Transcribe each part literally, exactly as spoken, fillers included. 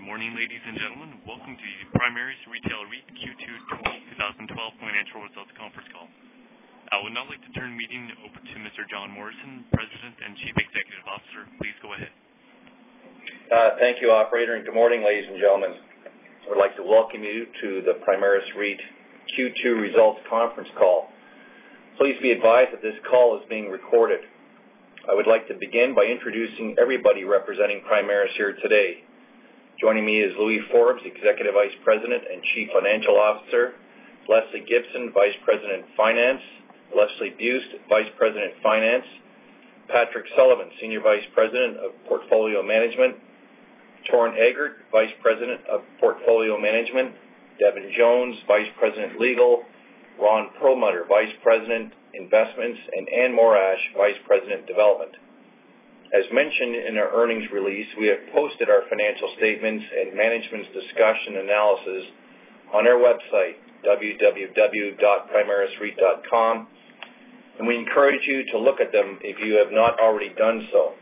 morning, ladies and gentlemen. Welcome to the Primaris Retail REIT Q two twenty twelve Financial Results Conference Call. I would now like to turn the meeting over to Mister John Morrison, President and Chief Executive Officer. Please go ahead. Uh, thank you, Operator, and good morning, ladies and gentlemen. I would like to welcome you to the Primaris REIT Q two Results Conference Call. Please be advised that this call is being recorded. I would like to begin by introducing everybody representing Primaris here today. Joining me is Louis Forbes, Executive Vice President and Chief Financial Officer, Leslie Gibson, Vice President Finance, Leslie Buist, Vice President Finance, Patrick Sullivan, Senior Vice President of Portfolio Management, Torrin Eggert, Vice President of Portfolio Management, Devin Jones, Vice President Legal, Ron Perlmutter, Vice President Investments, and Ann Morash, Vice President Development. As mentioned in our earnings release, we have posted our financial statements and management's discussion analysis on our website, w w w dot primaris reit dot com, and we encourage you to look at them if you have not already done so.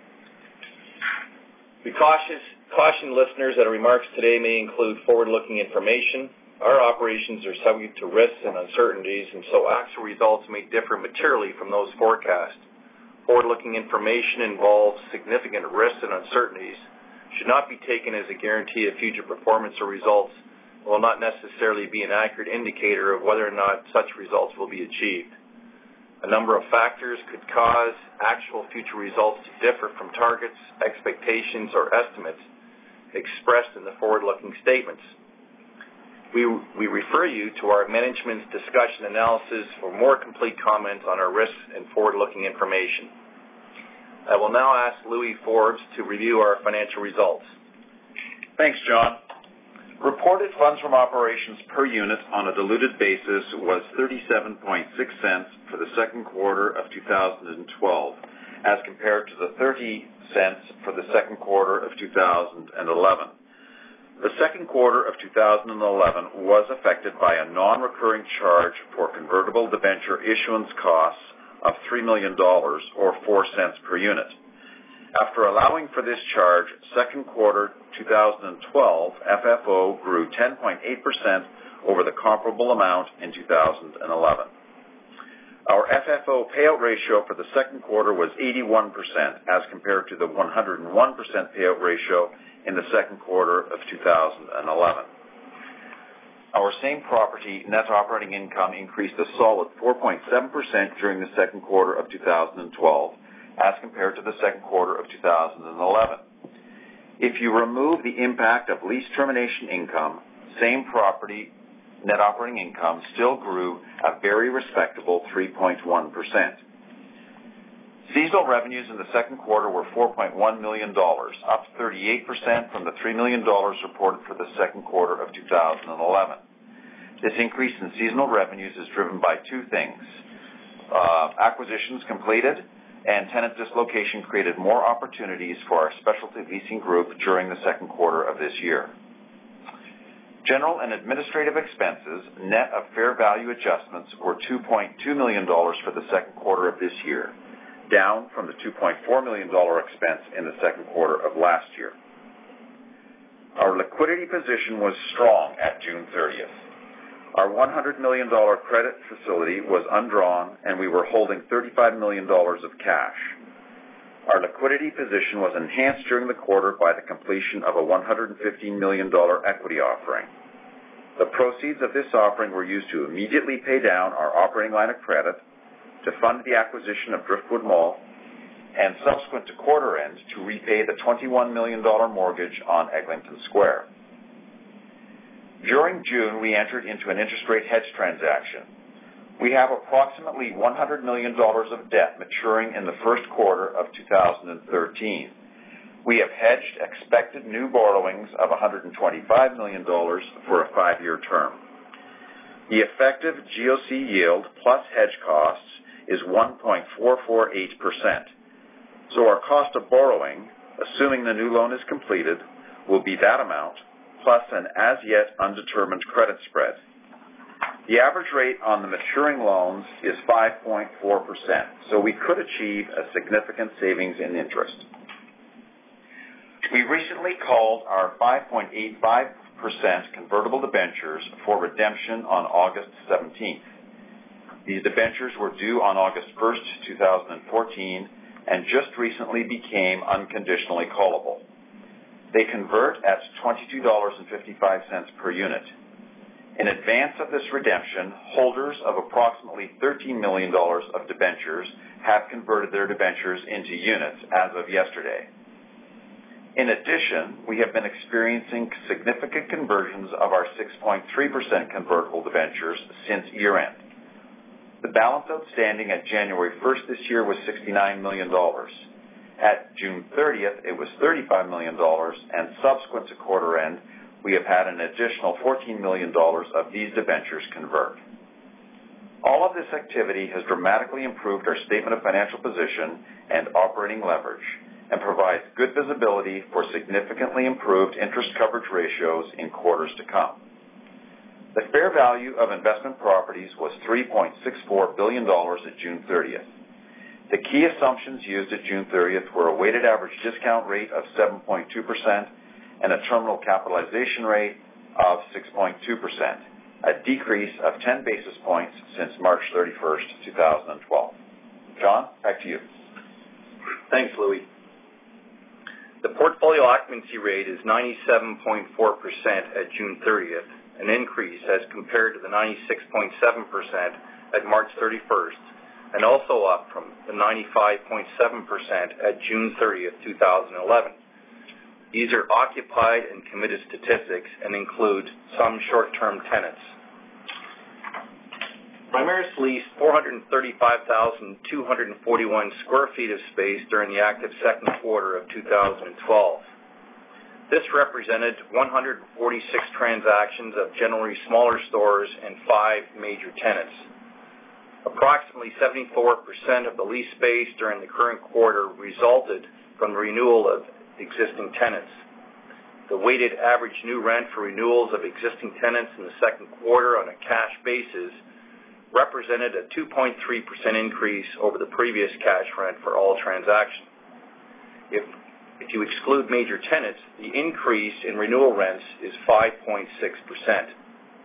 We cautious, caution listeners that our remarks today may include forward-looking information. Our operations are subject to risks and uncertainties, and so actual results may differ materially from those forecast. Forward-looking information involves significant risks and uncertainties, should not be taken as a guarantee of future performance or results, and will not necessarily be an accurate indicator of whether or not such results will be achieved. A number of factors could cause actual future results to differ from targets, expectations, or estimates expressed in the forward-looking statements. We, we refer you to our management's discussion analysis for more complete comments on our risks and forward-looking information. I will now ask Louis Forbes to review our financial results. Thanks, John. Reported funds from operations per unit on a diluted basis was thirty-seven point six cents for the second quarter of two thousand twelve, as compared to the thirty cents for the second quarter of two thousand eleven. The second quarter of two thousand eleven was affected by a non-recurring charge for convertible debenture issuance costs of three million dollars or four cents per unit. After allowing for this charge, second quarter two thousand twelve F F O grew ten point eight percent over the comparable amount in two thousand eleven. Our F F O payout ratio for the second quarter was eighty-one percent as compared to the one hundred one percent payout ratio in the second quarter of two thousand eleven. Our same property net operating income increased a solid four point seven percent during the second quarter of two thousand twelve as compared to the second quarter of two thousand eleven. If you remove the impact of lease termination income, same property net operating income still grew a very respectable three point one percent. Seasonal revenues in the second quarter were four point one million dollars, up thirty-eight percent from the three million dollars reported for the second quarter of two thousand eleven. This increase in seasonal revenues is driven by two things. Uh, acquisitions completed and tenant dislocation created more opportunities for our specialty leasing group during the second quarter of this year. General and administrative expenses, net of fair value adjustments, were two point two million dollars for the second quarter of this year, down from the two point four million dollars expense in the second quarter of last year. Our liquidity position was strong at June thirtieth. Our one hundred million dollars credit facility was undrawn, and we were holding thirty-five million dollars of cash. Our liquidity position was enhanced during the quarter by the completion of a one hundred fifteen million dollars equity offering. The proceeds of this offering were used to immediately pay down our operating line of credit, to fund the acquisition of Driftwood Mall, and subsequent to quarter end to repay the twenty-one million dollars mortgage on Eglinton Square. During June, we entered into an interest rate hedge transaction. We have approximately one hundred million dollars of debt maturing in the first quarter of two thousand thirteen. We have hedged expected new borrowings of one hundred twenty-five million dollars for a five-year term. The effective G O C yield plus hedge costs is one point four four eight percent. So our cost of borrowing, assuming the new loan is completed, will be that amount plus an as-yet undetermined credit spread. The average rate on the maturing loans is five point four percent, so we could achieve a significant savings in interest. We recently called our five point eight five percent convertible debentures for redemption on August seventeenth. These debentures were due on August first, two thousand fourteen, and just recently became unconditionally callable. They convert at twenty-two dollars and fifty-five cents per unit. In advance of this redemption, holders of approximately thirteen million dollars of debentures have converted their debentures into units as of yesterday. In addition, we have been experiencing significant conversions of our six point three percent convertible debentures since year-end. The balance outstanding at January first this year was sixty-nine million dollars. At June thirtieth, it was thirty-five million dollars, and subsequent to quarter end, we have had an additional fourteen million dollars of these debentures convert. All of this activity has dramatically improved our statement of financial position and operating leverage, and provides good visibility for significantly improved interest coverage ratios in quarters to come. The fair value of investment properties was three point six four billion dollars at June thirtieth. The key assumptions used at June thirtieth were a weighted average discount rate of seven point two percent and a terminal capitalization rate of six point two percent, a decrease of ten basis points since March thirty-first, two thousand twelve. John, back to you. Thanks, Louis. The portfolio occupancy rate is ninety-seven point four percent at June thirtieth, an increase as compared to the ninety-six point seven percent at March thirty-first, and also up from the ninety-five point seven percent at June thirtieth, two thousand eleven. These are occupied and committed statistics and include some short-term tenants. Primaris leased four hundred thirty-five thousand two hundred forty-one square feet of space during the active second quarter of two thousand twelve. This represented one hundred forty-six transactions of generally smaller stores and five major tenants. Approximately seventy-four percent of the lease space during the current quarter resulted from the renewal of existing tenants. The weighted average new rent for renewals of existing tenants in the second quarter on a cash basis represented a two point three percent increase over the previous cash rent for all transactions. If, if you exclude major tenants, the increase in renewal rents is five point six percent.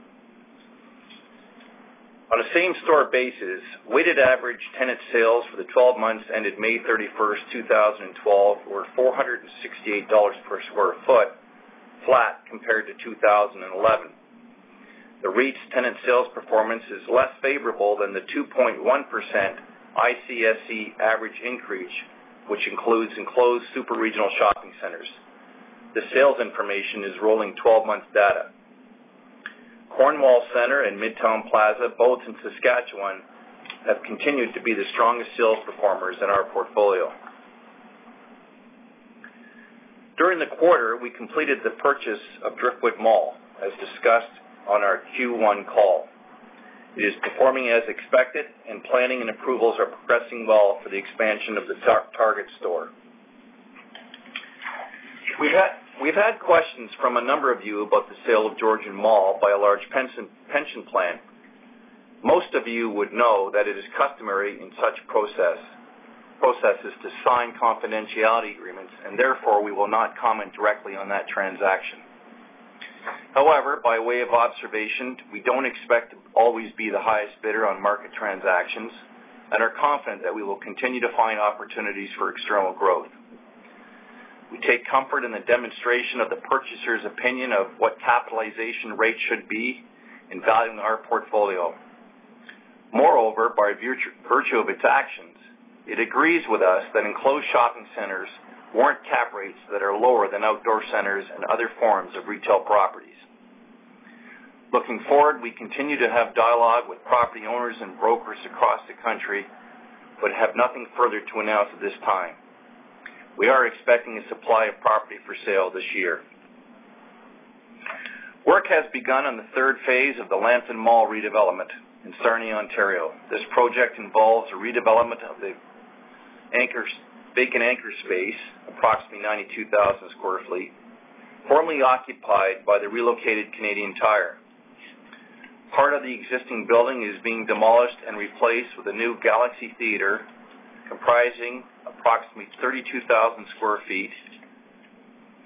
On a same-store basis, weighted average tenant sales for the twelve months ended May thirty-first, two thousand twelve were four hundred sixty-eight dollars per square foot, flat compared to two thousand eleven. The REIT's tenant sales performance is less favorable than the two point one percent I C S C average increase, which includes enclosed super-regional shopping centers. The sales information is rolling twelve-month data. Cornwall Centre and Midtown Plaza, both in Saskatchewan, have continued to be the strongest sales performers in our portfolio. During the quarter, we completed the purchase of Driftwood Mall, as discussed on our Q one call. It is performing as expected, and planning and approvals are progressing well for the expansion of the tar- Target store. We've had, we've had questions from a number of you about the sale of Georgian Mall by a large pension, pension plan. Most of you would know that it is customary in such process, processes to sign confidentiality agreements, and therefore we will not comment directly on that transaction. However, by way of observation, we don't expect to always be the highest bidder on market transactions and are confident that we will continue to find opportunities for external growth. We take comfort in the demonstration of the purchaser's opinion of what capitalization rate should be in valuing our portfolio. Moreover, by virtue of its actions, it agrees with us that enclosed shopping centers warrant cap rates that are lower than outdoor centers and other forms of retail properties. Looking forward, we continue to have dialogue with property owners and brokers across the country, but have nothing further to announce at this time. We are expecting a supply of property for sale this year. Work has begun on the third phase of the Lambton Mall redevelopment in Sarnia, Ontario. This project involves a redevelopment of the anchor, vacant anchor space, approximately ninety-two thousand square feet, formerly occupied by the relocated Canadian Tire. Part of the existing building is being demolished and replaced with a new Galaxy Theatre comprising approximately thirty-two thousand square feet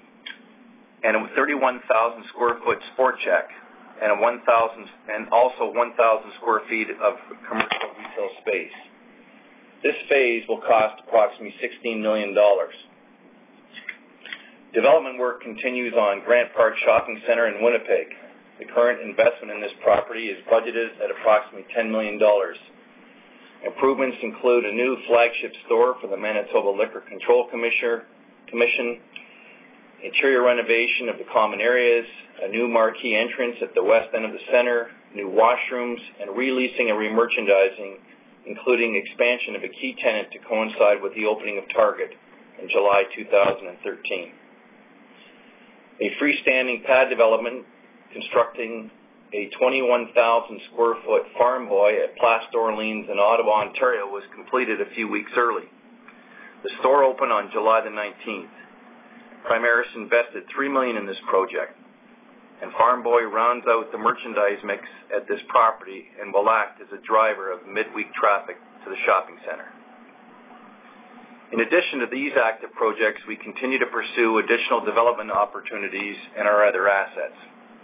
and a thirty-one thousand square foot Sport Chek, and a one thousand and also one thousand square feet of commercial retail space. This phase will cost approximately sixteen million dollars. Development work continues on Grant Park Shopping Centre in Winnipeg. The current investment in this property is budgeted at approximately ten million dollars. Improvements include a new flagship store for the Manitoba Liquor Control Commission, interior renovation of the common areas, a new marquee entrance at the west end of the center, new washrooms, and releasing and remerchandising, including expansion of a key tenant to coincide with the opening of Target in July two thousand thirteen. A freestanding pad development constructing a twenty-one thousand square foot Farm Boy at Place d'Orleans in Ottawa, Ontario was completed a few weeks early. The store opened on July the nineteenth. Primaris invested three million dollars in this project, and Farm Boy rounds out the merchandise mix at this property and will act as a driver of midweek traffic to the shopping center. In addition to these active projects, we continue to pursue additional development opportunities in our other assets.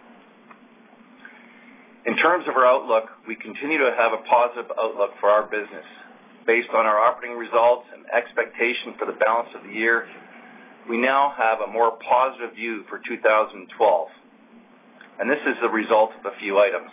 In terms of our outlook, we continue to have a positive outlook for our business. Based on our operating results and expectation for the balance of the year, we now have a more positive view for two thousand twelve, and this is the result of a few items.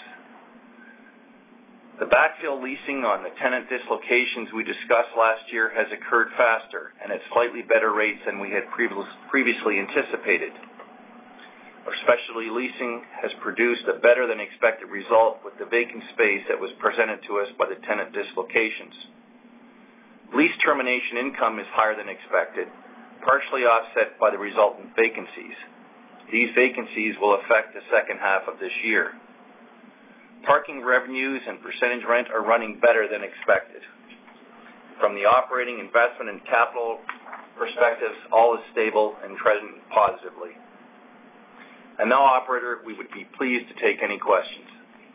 The backfill leasing on the tenant dislocations we discussed last year has occurred faster and at slightly better rates than we had previously anticipated. Our specialty leasing has produced a better than expected result with the vacant space that was presented to us by the tenant dislocations. Lease termination income is higher than expected, partially offset by the resultant vacancies. These vacancies will affect the second half of this year. Parking revenues and percentage rent are running better than expected. From the operating, investment, and capital perspectives, all is stable and trending positively. And now, operator, we would be pleased to take any questions.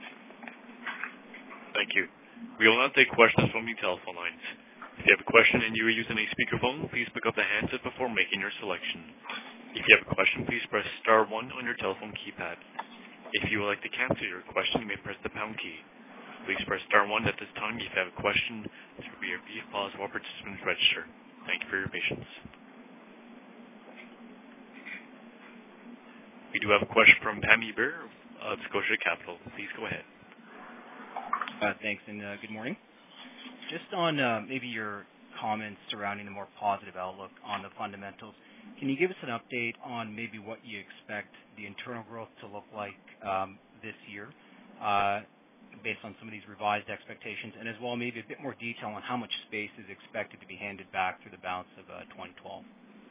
Thank you. We will now take questions from the telephone lines. If you have a question and you are using a speakerphone, please pick up the handset before making your selection. If you have a question, please press star one on your telephone keypad. If you would like to cancel your question, you may press the pound key. Please press star one at this time if you have a question. There will be a brief pause while participants register. Thank you for your patience. We do have a question from Pammi Bir of Scotia Capital. Please go ahead. Uh, thanks, and uh, good morning. Just on uh, maybe your comments surrounding the more positive outlook on the fundamentals, can you give us an update on maybe what you expect the internal growth to look like um, this year uh, based on some of these revised expectations, and as well maybe a bit more detail on how much space is expected to be handed back through the balance of uh, twenty twelve?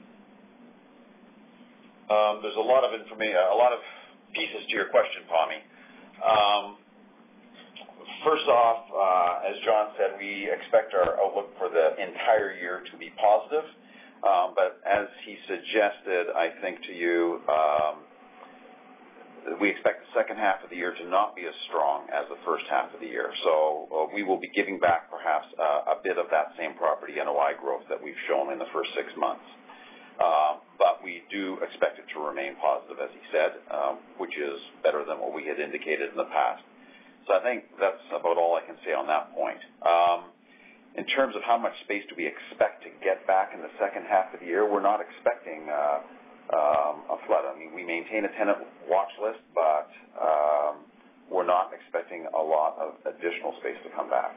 Um, there's a lot of information, a lot of pieces to your question, Pammi. Um, first off, uh, as John said, we expect our outlook for the entire year to be positive. Um, but as he suggested, I think to you, um, we expect the second half of the year to not be as strong as the first half of the year. So uh, we will be giving back perhaps uh, a bit of that same property N O I growth that we've shown in the first six months. Uh, but we do expect it to remain positive, as he said, um, which is better than what we had indicated in the past. So I think that's about all I can say on that point. Um, In terms of how much space do we expect to get back in the second half of the year, we're not expecting uh, um, a flood. I mean, we maintain a tenant watch list, but um, we're not expecting a lot of additional space to come back.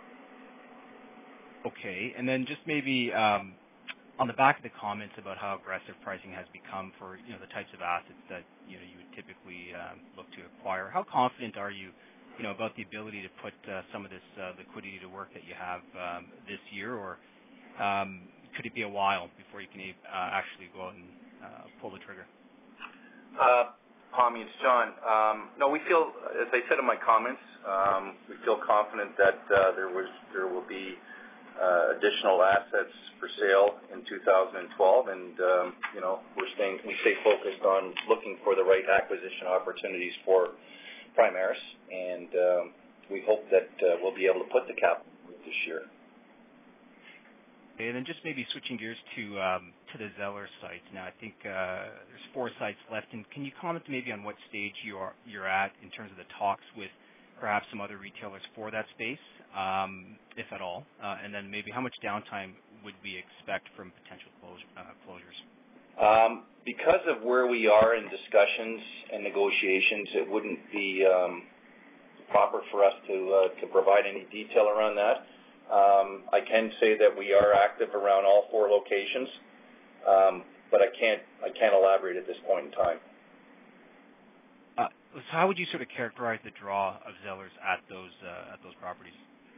Okay, and then just maybe um, on the back of the comments about how aggressive pricing has become for you know the types of assets that you know you would typically um, look to acquire, how confident are you? you know, about the ability to put uh, some of this uh, liquidity to work that you have um, this year, or um, could it be a while before you can uh, actually go out and uh, pull the trigger? Uh, Pammi, it's John. Um, no, we feel, as I said in my comments, um, we feel confident that uh, there was there will be uh, additional assets for sale in two thousand twelve, and um, you know we're staying we stay focused on looking for the right acquisition opportunities for Primaris, and um, we hope that uh, we'll be able to put the capital this year. Okay, and then just maybe switching gears to um, to the Zellers site now, I think uh, there's four sites left. And can you comment maybe on what stage you are you're at in terms of the talks with perhaps some other retailers for that space, um, if at all? Uh, and then maybe how much downtime would we expect from potential close, uh, closures? Um, because of where we are in discussions and negotiations, it wouldn't be um, proper for us to uh, to provide any detail around that. Um, I can say that we are active around all four locations, um, but I can't I can't elaborate at this point in time. Uh, so how would you sort of characterize the draw of Zellers at those uh, at those properties?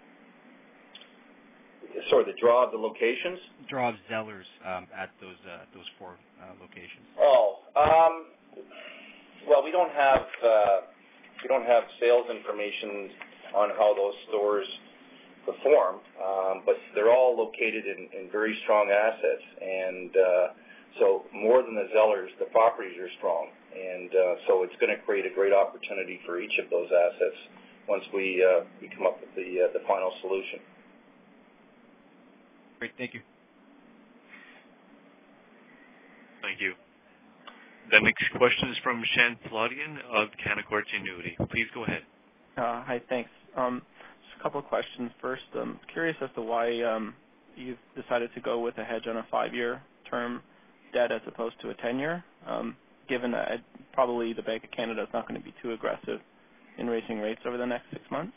Sorry, the draw of the locations? Draw of Zellers um, at those uh, those four uh, locations. Oh, um, well, we don't have uh, we don't have sales information on how those stores perform, um, but they're all located in, in very strong assets, and uh, so more than the Zellers, the properties are strong, and uh, so it's going to create a great opportunity for each of those assets once we uh, we come up with the uh, the final solution. Great, thank you. Thank you. The next question is from Shan Flodian of Canaccord Genuity. Please go ahead. Uh, hi, thanks. Um, just a couple of questions. First, I'm curious as to why um, you've decided to go with a hedge on a five-year term debt as opposed to a ten-year, um, given that probably the Bank of Canada is not going to be too aggressive in raising rates over the next six months?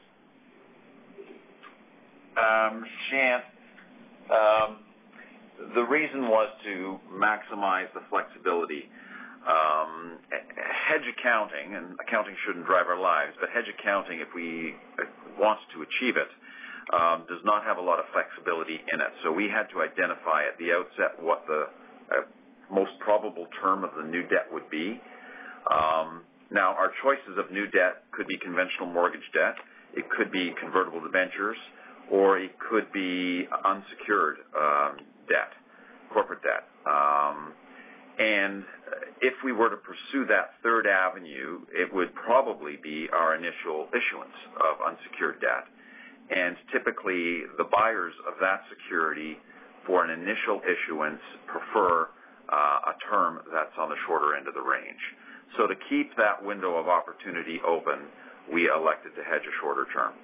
Um, Shan, um, the reason was to maximize the flexibility. Um, hedge accounting, and accounting shouldn't drive our lives, but hedge accounting, if we want to achieve it, um, does not have a lot of flexibility in it. So we had to identify at the outset what the uh, most probable term of the new debt would be. Um, now, our choices of new debt could be conventional mortgage debt, it could be convertible debentures, or it could be unsecured um, debt, corporate debt. Um, And if we were to pursue that third avenue, it would probably be our initial issuance of unsecured debt. And typically, the buyers of that security for an initial issuance prefer uh, a term that's on the shorter end of the range. So to keep that window of opportunity open, we elected to hedge a shorter term.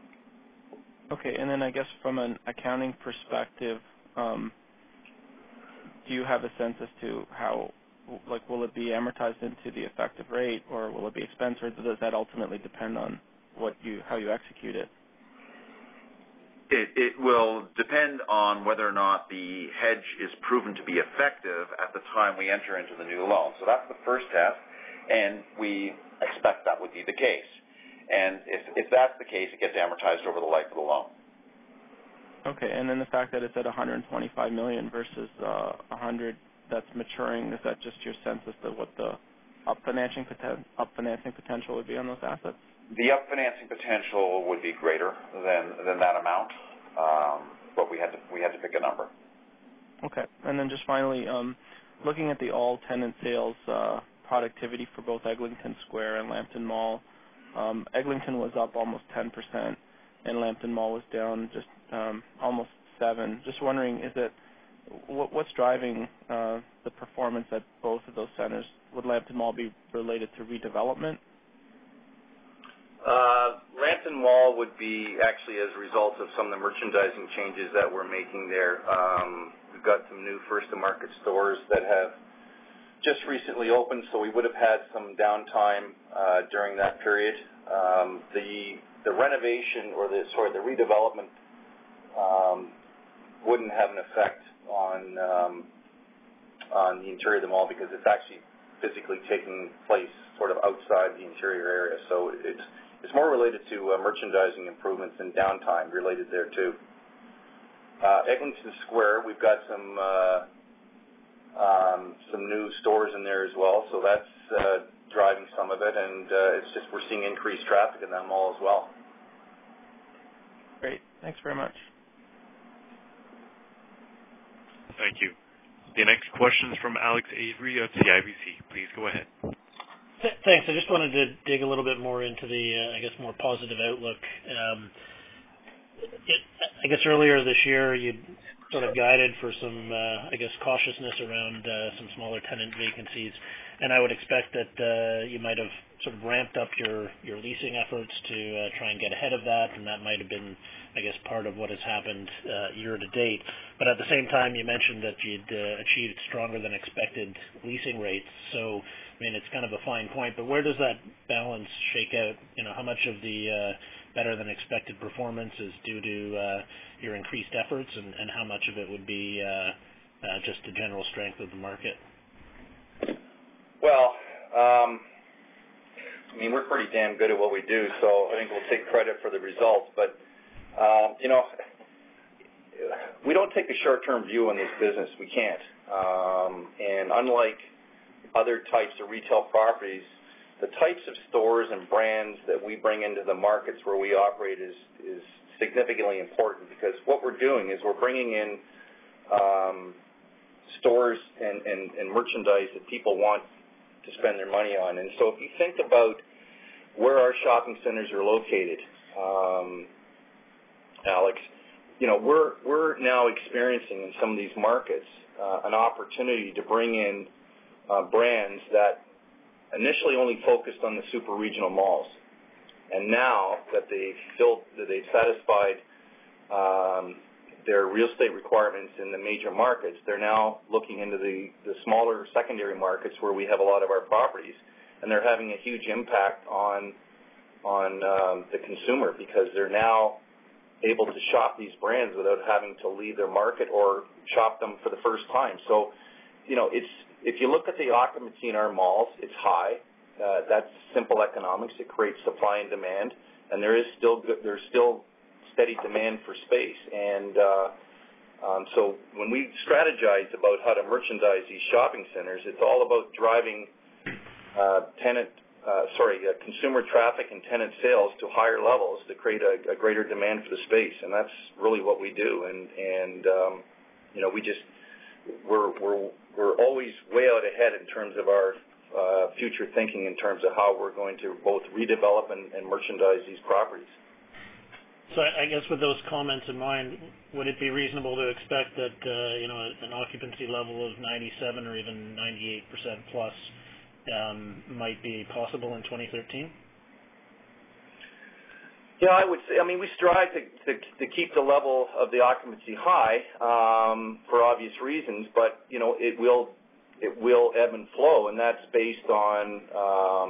Okay, and then I guess from an accounting perspective, um, do you have a sense as to how, like, will it be amortized into the effective rate, or will it be expense, or does that ultimately depend on what you, how you execute it? It, it will depend on whether or not the hedge is proven to be effective at the time we enter into the new loan. So that's the first test, and we expect that would be the case. And if, if that's the case, it gets amortized over the life of the loan. Okay, and then the fact that it's at one hundred twenty-five million dollars versus uh, one hundred that's maturing, is that just your sense as to what the up financing poten- up financing potential would be on those assets? The up financing potential would be greater than than that amount, um, but we had to we had to pick a number. Okay, and then just finally, um, looking at the all tenant sales uh, productivity for both Eglinton Square and Lambton Mall, um, Eglinton was up almost ten percent, and Lambton Mall was down just um, almost seven. Just wondering, is it what, what's driving uh, the performance at both of those centers? Would Lambton Mall be related to redevelopment? Uh, Lambton Mall would be actually as a result of some of the merchandising changes that we're making there. Um, we've got some new first-to-market stores that have just recently opened, so we would have had some downtime uh, during that period. Um, the the renovation or the sorry the redevelopment um, wouldn't have an effect on um, on the interior of the mall because it's actually physically taking place sort of outside the interior area. So it's it's more related to uh, merchandising improvements and downtime related there too. Uh, Eglinton Square, we've got some uh, um, some new stores in there as well, so that's uh, driving some of it, and uh, it's just we're seeing increased traffic in that mall as well. Great, thanks very much. Thank you. The next question is from Alex Avery of C I B C. Please go ahead. Th- thanks. I just wanted to dig a little bit more into the, uh, I guess, more positive outlook. Um, it, I guess earlier this year you sort of guided for some, uh, I guess, cautiousness around uh, some smaller tenant vacancies, and I would expect that uh, you might have sort of ramped up your, your leasing efforts to uh, try and get ahead of that, and that might have been, I guess, part of what has happened uh, year to date. But at the same time, you mentioned that you'd uh, achieved stronger than expected leasing rates. So, I mean, it's kind of a fine point, but where does that balance shake out? You know, how much of the uh, better than expected performance is due to uh, your increased efforts, and, and how much of it would be uh, uh, just the general strength of the market? Well, um, I mean, we're pretty damn good at what we do, so I think we'll take credit for the results. But, um, you know, we don't take a short-term view on this business. We can't. Um, and unlike other types of retail properties, the types of stores and brands that we bring into the markets where we operate is, is significantly important, because what we're doing is we're bringing in um, stores and, and, and merchandise that people want to spend their money on. And so if you think about where our shopping centers are located, um, Alex, you know, we're, we're now experiencing in some of these markets uh, an opportunity to bring in uh, brands that initially only focused on the super regional malls. And now that they've filled, that they've satisfied um, their real estate requirements in the major markets, they're now looking into the, the smaller secondary markets where we have a lot of our properties, and they're having a huge impact on on um, the consumer, because they're now able to shop these brands without having to leave their market or shop them for the first time. So, you know, it's if you look at the occupancy in our malls, it's high. Uh, that's simple economics. It creates supply and demand, and there is still good, there's still steady demand for space. And uh, um, so when we strategize about how to merchandise these shopping centers, it's all about driving uh, tenant, uh, sorry, uh, consumer traffic and tenant sales to higher levels to create a, a greater demand for the space. And that's really what we do. And, and um, you know, we just, we're, we're, we're always way out ahead in terms of our uh, future thinking in terms of how we're going to both redevelop and, and merchandise these properties. So I guess with those comments in mind, would it be reasonable to expect that uh, you know an occupancy level of ninety-seven or even ninety-eight percent plus um, might be possible in twenty thirteen? Yeah, I would say. I mean, we strive to to, to keep the level of the occupancy high um, for obvious reasons, but you know it will it will ebb and flow, and that's based on um,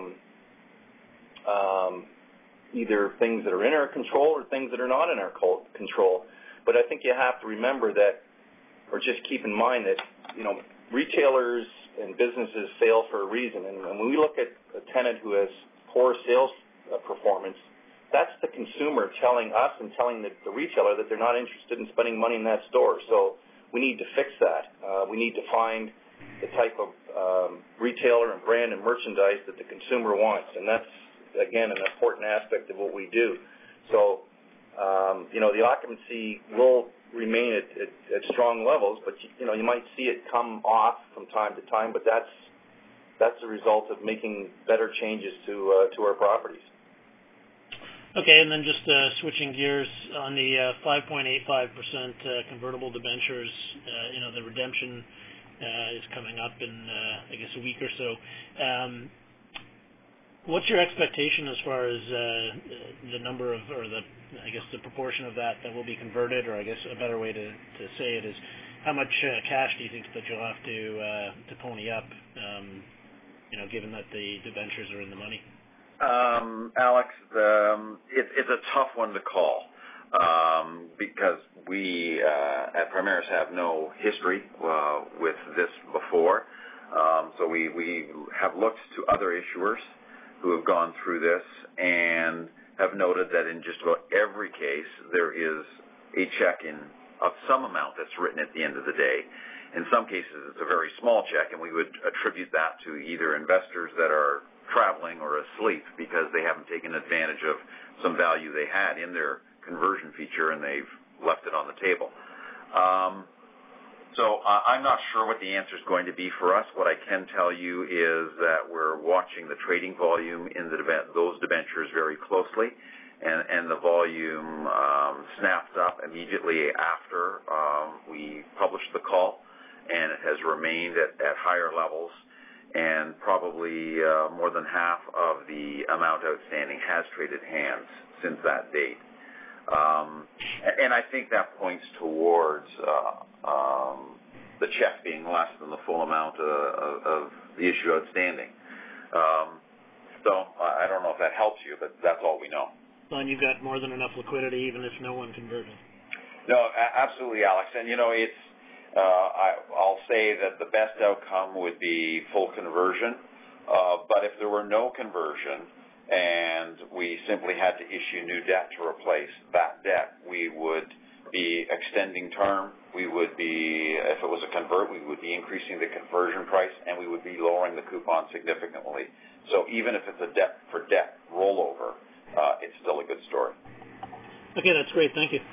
um, either things that are in our control or things that are not in our control. But I think you have to remember that, or just keep in mind that, you know, retailers and businesses fail for a reason. And when we look at a tenant who has poor sales uh, performance, that's the consumer telling us and telling the, the retailer that they're not interested in spending money in that store. So we need to fix that. Uh, we need to find the type of um, retailer and brand and merchandise that the consumer wants. And that's, again, an important aspect of what we do. So, um, you know, the occupancy will remain at, at, at strong levels, but, you know, you might see it come off from time to time, but that's that's the result of making better changes to uh, to our properties. Okay, and then just uh, switching gears on the uh, five point eight five percent uh, convertible debentures, uh, you know, the redemption uh, is coming up in, uh, I guess, a week or so. Um, What's your expectation as far as uh, the number of, or the, I guess, the proportion of that that will be converted, or I guess a better way to, to say it is, how much uh, cash do you think that you'll have to uh, to pony up, um, you know, given that the debentures are in the money? Um, Alex, the, um, it, it's a tough one to call um, because we uh, at Primaris have no history uh, with this before. Um, so we, we have looked to other issuers who have gone through this and have noted that in just about every case there is a check in of some amount that's written at the end of the day. In some cases it's a very small check, and we would attribute that to either investors that are traveling or asleep because they haven't taken advantage of some value they had in their conversion feature and they've left it on the table. Um, So uh, I'm not sure what the answer is going to be for us. What I can tell you is that we're watching the trading volume in the deb- those debentures very closely, and, and the volume um, snapped up immediately after um, we published the call, and it has remained at, at higher levels, and probably uh, more than half of the amount outstanding has traded hands since that date. Um, and I think that points towards uh, um, the check being less than the full amount uh, of, of the issue outstanding. Um, so I don't know if that helps you, but that's all we know. And you've got more than enough liquidity, even if no one converted. No, a- absolutely, Alex. And, you know, it's, uh, I, I'll say that the best outcome would be full conversion. Uh, but if there were no conversion and we simply had to issue new debt to replace that debt, we would be extending term. We would be, if it was a convert, we would be increasing the conversion price, and we would be lowering the coupon significantly. So even if it's a debt for debt rollover, Uh, it's still a good story. Okay, that's great. Thank you.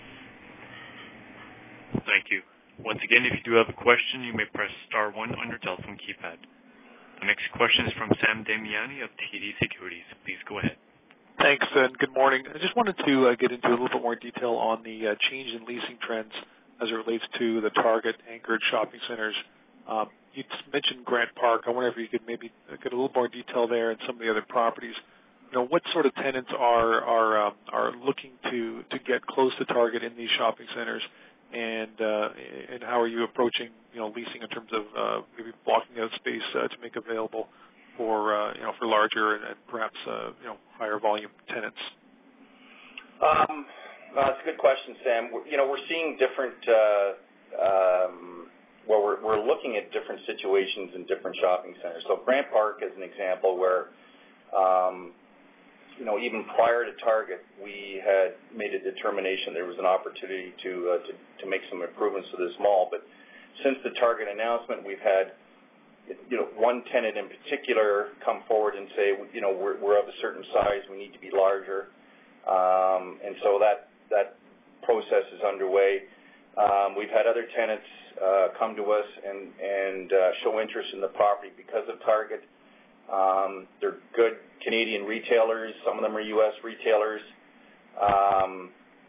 Thank you. Once again, if you do have a question, you may press star one on your telephone keypad. The next question is from Sam Damiani of T D Securities. Please go ahead. Thanks, and good morning. I just wanted to uh, get into a little bit more detail on the uh, change in leasing trends as it relates to the Target anchored shopping centers. Um, you mentioned Grant Park. I wonder if you could maybe get a little more detail there and some of the other properties. You know, what sort of tenants are are um, are looking to, to get close to Target in these shopping centers, and uh, and how are you approaching you know leasing in terms of uh, maybe blocking out space uh, to make available for uh, you know for larger and, and perhaps uh, you know higher volume tenants? Um, uh, that's a good question, Sam. We're, you know, we're seeing different. Uh, um, well, we're we're looking at different situations in different shopping centers. So Grant Park is an example where. Um, You know, even prior to Target, we had made a determination there was an opportunity to uh, to, to make some improvements to this mall. But since the Target announcement, we've had, you know, one tenant in particular come forward and say, you know, we're, we're of a certain size, we need to be larger, um, and so that that process is underway. Um, we've had other tenants uh, come to us and and uh, show interest in the property because of Target. Um, they're good Canadian retailers. Some of them are U S retailers. Um,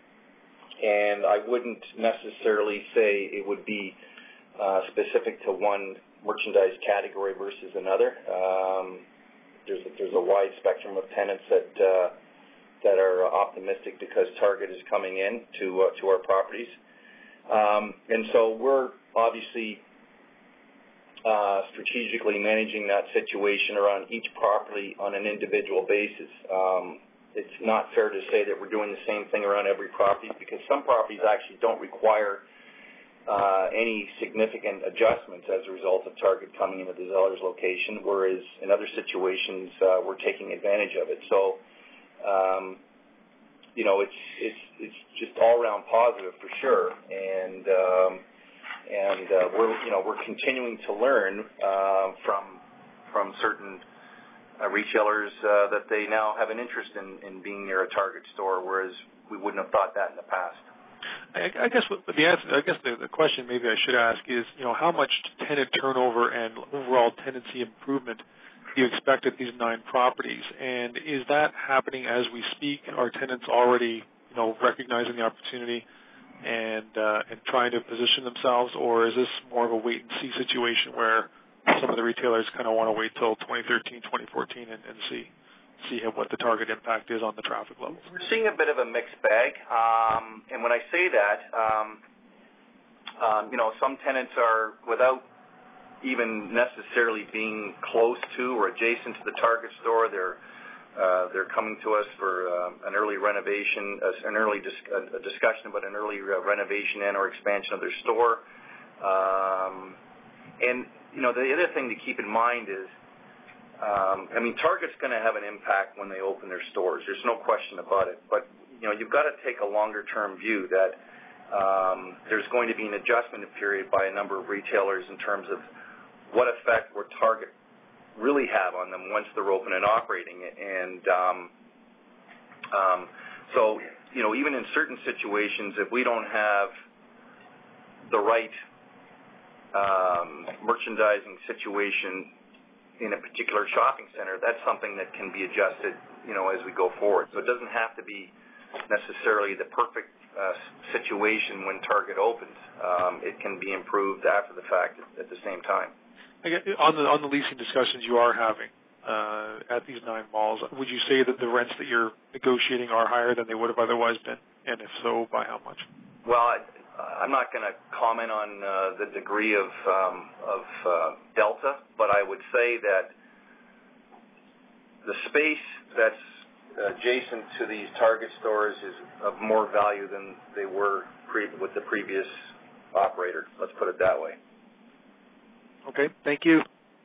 and I wouldn't necessarily say it would be uh, specific to one merchandise category versus another. Um, there's, a, there's a wide spectrum of tenants that uh, that are optimistic because Target is coming in to, uh, to our properties. Um, and so we're obviously Uh, strategically managing that situation around each property on an individual basis. Um, it's not fair to say that we're doing the same thing around every property because some properties actually don't require uh, any significant adjustments as a result of Target coming into the Zellers location, whereas in other situations uh, we're taking advantage of it. So, um, you know, it's it's it's just all around positive for sure, and. Um, And uh, we're, you know, we're continuing to learn uh, from from certain uh, retailers uh, that they now have an interest in, in being near a Target store, whereas we wouldn't have thought that in the past. I, I guess the answer, I guess the, the question maybe I should ask is, you know, how much tenant turnover and overall tenancy improvement do you expect at these nine properties, and is that happening as we speak? Are tenants already, you know, recognizing the opportunity and uh, and trying to position themselves, or is this more of a wait-and-see situation where some of the retailers kind of want to wait till twenty thirteen, twenty fourteen and, and see see what the Target impact is on the traffic levels? We're seeing a bit of a mixed bag, um, and when I say that, um, um, you know, some tenants are, without even necessarily being close to or adjacent to the Target store, they're Uh, they're coming to us for uh, an early renovation, uh, an early dis- a discussion about an early uh, renovation and or expansion of their store. Um, and, you know, the other thing to keep in mind is, um, I mean, Target's going to have an impact when they open their stores. There's no question about it. But, you know, you've got to take a longer-term view that um, there's going to be an adjustment period by a number of retailers in terms of what effect will Target really have on them once they're open and operating. And um, um, so, you know, even in certain situations, if we don't have the right um, merchandising situation in a particular shopping center, that's something that can be adjusted, you know, as we go forward. So it doesn't have to be necessarily the perfect uh, situation when Target opens. Um, it can be improved after the fact at, at the same time. I guess on the on the leasing discussions you are having uh, at these nine malls, would you say that the rents that you're negotiating are higher than they would have otherwise been, and if so, by how much? Well, I, I'm not going to comment on uh, the degree of um, of uh, delta, but I would say that the space that's adjacent to these Target stores is of more value than they were pre- with the previous operator. Let's put it that way. Okay, thank you.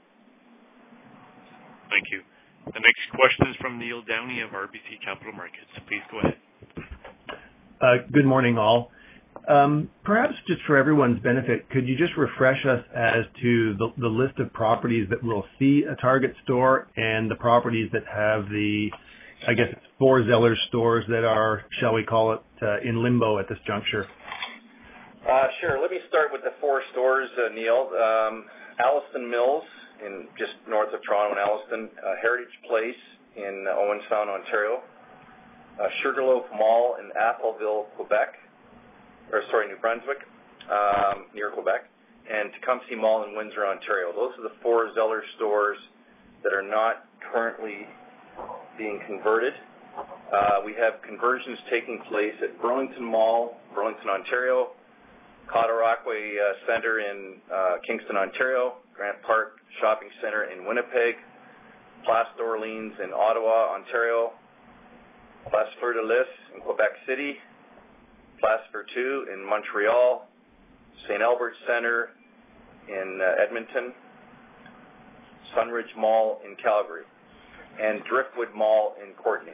Thank you. The next question is from Neil Downey of R B C Capital Markets. Please go ahead. Uh, good morning, all. Um, perhaps just for everyone's benefit, could you just refresh us as to the, the list of properties that will see a Target store and the properties that have the, I guess it's four Zellers stores that are, shall we call it, uh, in limbo at this juncture? Uh, sure. Let me start with the four stores, uh, Neil. Um, Alliston Mills, in just north of Toronto and Alliston, uh, Heritage Place in uh, Owen Sound, Ontario, uh, Sugarloaf Mall in Atholville, Quebec, or sorry, New Brunswick, um, near Quebec, and Tecumseh Mall in Windsor, Ontario. Those are the four Zeller stores that are not currently being converted. Uh, we have conversions taking place at Burlington Mall, Burlington, Ontario, Cataraqui uh, Centre in uh, Kingston, Ontario, Grant Park Shopping Centre in Winnipeg, Place d'Orleans in Ottawa, Ontario, Place Fleur de Lis in Quebec City, Place Vertu in Montreal, Saint Albert Centre in uh, Edmonton, Sunridge Mall in Calgary, and Driftwood Mall in Courtenay.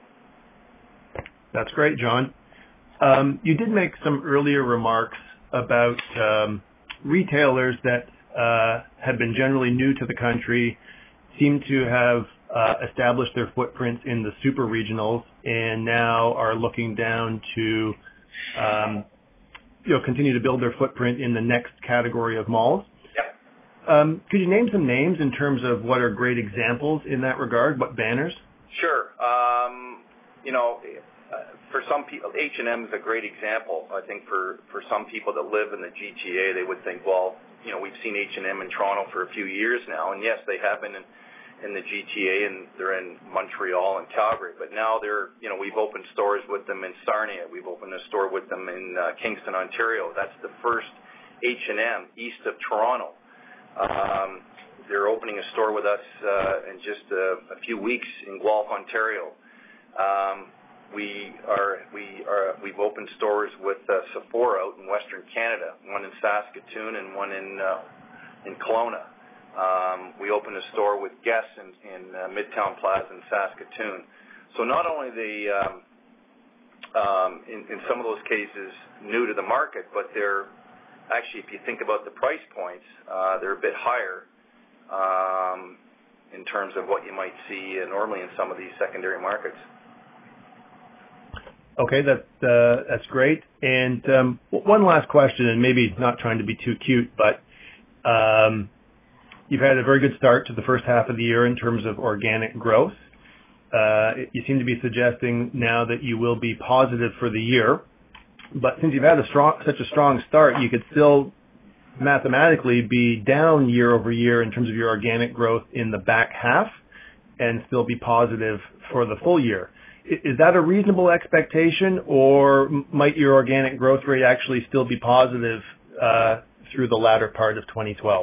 That's great, John. Um, you did make some earlier remarks about um, retailers that uh, have been generally new to the country, seem to have uh, established their footprints in the super regionals, and now are looking down to Um, you know, continue to build their footprint in the next category of malls. Yep. Um, could you name some names in terms of what are great examples in that regard? What banners? Sure. Um, you know, uh, for some people, H and M is a great example. I think for, for some people that live in the G T A, they would think, well, you know, we've seen H and M in Toronto for a few years now, and yes, they have been in, in the G T A, and they're in Montreal and Calgary. But now they're, you know, we've opened stores with them in Sarnia. We've opened a store with them in uh, Kingston, Ontario. That's the first H and M east of Toronto. Um, they're opening a store with us uh, in just a, a few weeks in Guelph, Ontario. Um, we are, we are, we've opened stores with uh, Sephora out in Western Canada, one in Saskatoon and one in uh, in Kelowna. Um, we opened a store with Guess in, in uh, Midtown Plaza in Saskatoon. So not only the, um, um, in, in some of those cases, new to the market, but they're actually, if you think about the price points, uh, they're a bit higher um, in terms of what you might see uh, normally in some of these secondary markets. Okay, that, uh, that's great. And um, one last question, and maybe not trying to be too cute, but um, you've had a very good start to the first half of the year in terms of organic growth. Uh, you seem to be suggesting now that you will be positive for the year. But since you've had a strong, such a strong start, you could still mathematically be down year over year in terms of your organic growth in the back half and still be positive for the full year. Is that a reasonable expectation, or might your organic growth rate actually still be positive uh, through the latter part of twenty twelve?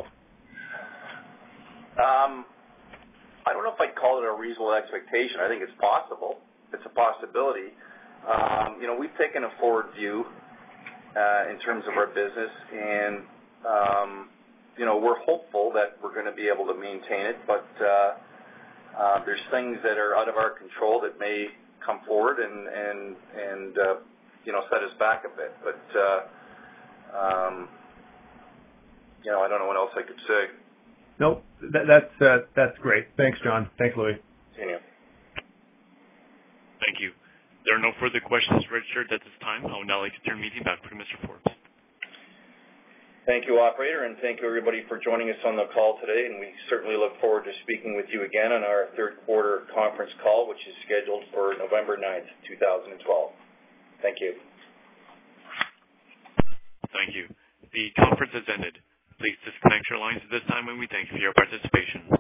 Um, I don't know if I'd call it a reasonable expectation. I think it's possible. It's a possibility. Um, you know, we've taken a forward view uh, in terms of our business, and, um, you know, we're hopeful that we're going to be able to maintain it, but uh, uh, there's things that are out of our control that may come forward and, and, and uh, you know, set us back a bit. But, uh, um, you know, I don't know what else I could say. Nope, that, that's uh, that's great. Thanks, John. Thanks, Louis. See you. Thank you. There are no further questions registered at this time. I would now like to turn the meeting back to Mister Forbes. Thank you, operator, and thank you, everybody, for joining us on the call today. And we certainly look forward to speaking with you again on our third quarter conference call, which is scheduled for November ninth, two thousand twelve. Thank you. Thank you. The conference has ended. Please disconnect your lines at this time, and we thank you for your participation.